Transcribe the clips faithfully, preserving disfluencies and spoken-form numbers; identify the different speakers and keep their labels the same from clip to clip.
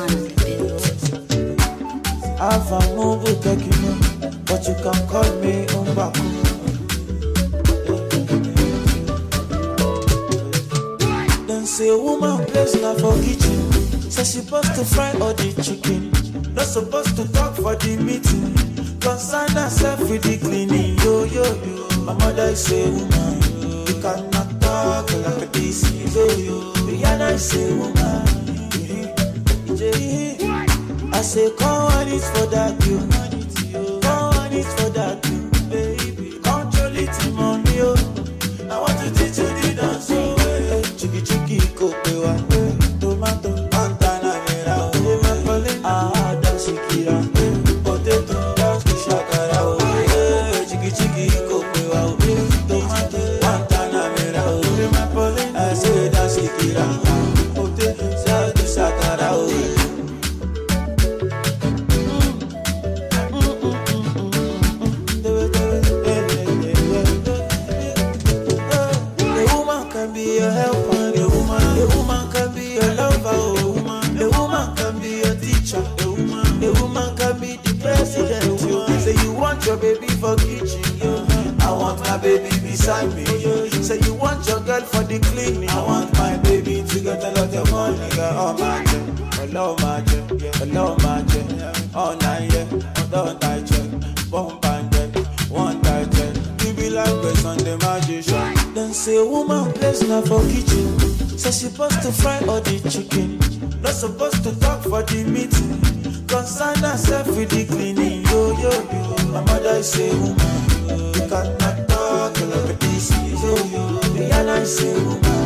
Speaker 1: Sean on the beat.
Speaker 2: Have a move taking you, but you can call me Umbaku. Then say a woman plays now for kitchen. Say she supposed to fry all the chicken. Not supposed to talk for the meeting. Concern herself with the cleaning. Yo, yo, yo. My mother is a woman. You cannot talk like this. Yo, yo. Rihanna is a woman. I say, come on, it's for that you. Come on, it's for that you, baby. Control it, mommy. Oh. I want to teach you the dance. Oh, hey. Chiki chiki, kopewa. Tomato, pantana, mera. Oh, my calling. Ah, dance kira. Potato, dance to shakara. Oh, hey. Chiki chiki, kopewa. Tomato, pantana, mera. Oh, my calling. I say, dance kira. Potato, dance to shakara. Oh, your baby for kitchen, yo. I want my baby beside me, yo. Say you want your girl for the cleaning. I want my baby to get a lot of money, girl. Oh my God, hello my God, yeah. Hello my God, all night, yeah. Don't die, check, one band, one die, check. You be like a Sunday magician. Then say a woman plays now for kitchen. Say she supposed to fry all the chicken. Not supposed to talk for the meeting. Concern herself with the cleaning, yo, yo, yo. My mother is a woman. You cannot talk like this, yo, yo. Rihanna is a woman.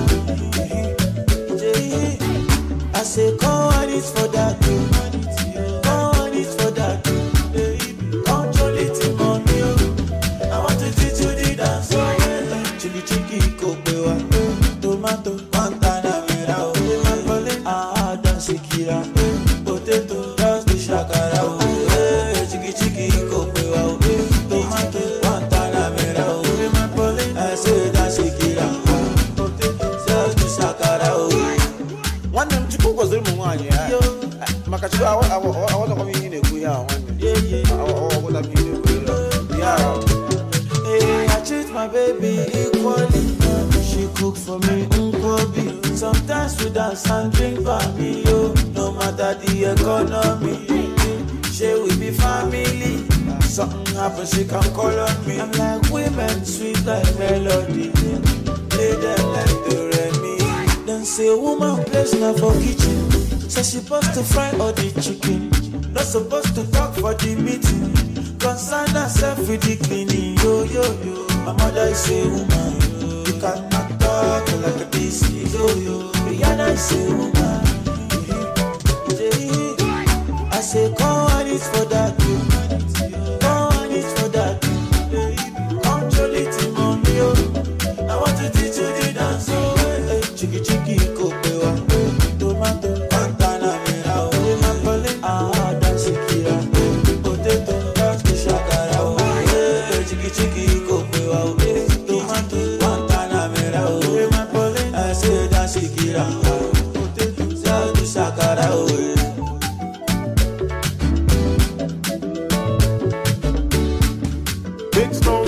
Speaker 2: I say, come on, it's for that, yo. Come on, it's for that, yo. Control it, mommy, yo. I want to teach you the dance, oh, yeah. Chili, chiki, kopewa. Tomato, pantana, mera, oh. My calling, ah, dance, kira. Potato, shakara, oh, hey, chiki chiki, kopewa, oh, tomato, pantana, mera, oh, my calling, I say dance kira, potato, shakara, oh. One them chiku was the one, yeah. Makachu, I want, I want, I want to come in a kuya, one. Yeah, yeah. I want to be in a kuya. Yeah. Hey, I treat my baby equally. She cook for me, unkobi. Sometimes we dance and drink for me, yo. No matter the economy. She will be family. Something happens, she can call on me. I'm like women, sweet like melody. Play them like the Remy. Then say a woman plays now for kitchen. Say she supposed to fry all the chicken. Not supposed to talk for the meeting. Concern herself with the cleaning. Yo, yo, yo. My mother is a woman. You cannot talk like this. Yo, yo. Rihanna is a woman. I say, come on, it's for that, yo. Come on, it's for that, yo. Control it, mommy, yo. I want to teach you the dance, oh, hey. Chiki, chiki, kopewa. Tomato, pantana, mera, oh. My calling, ah, dance, kira. Potato, dance, to shakara, oh. Hey, chiki, chiki, kopewa, tomato, pantana, mera, oh. My calling, I say, dance, kira. Potato, dance, to shakara, oh.
Speaker 3: Big Stone